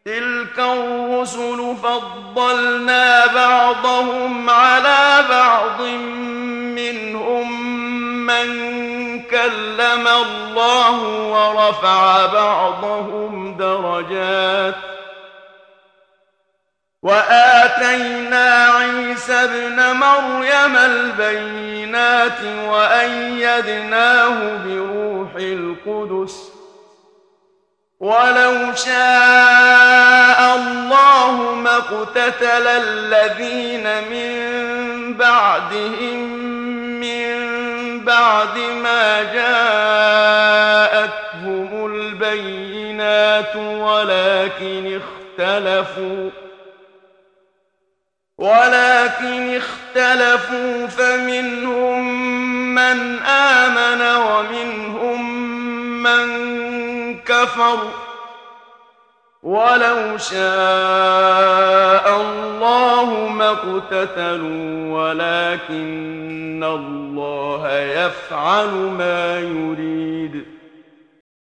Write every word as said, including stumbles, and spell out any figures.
تلك الرسل فضلنا بعضهم على بعض منهم من كلم الله ورفع بعضهم درجات وآتينا عيسى ابن مريم البينات وأيدناه بروح القدس ولو شاء الله ما اقتتل الذين من بعدهم من بعد ما جاءتهم البينات ولكن اختلفوا ولكن اختلفوا فمنهم من آمن ومنهم من كفر ولو شاء الله ما اقتتلوا ولكن الله يفعل ما يريد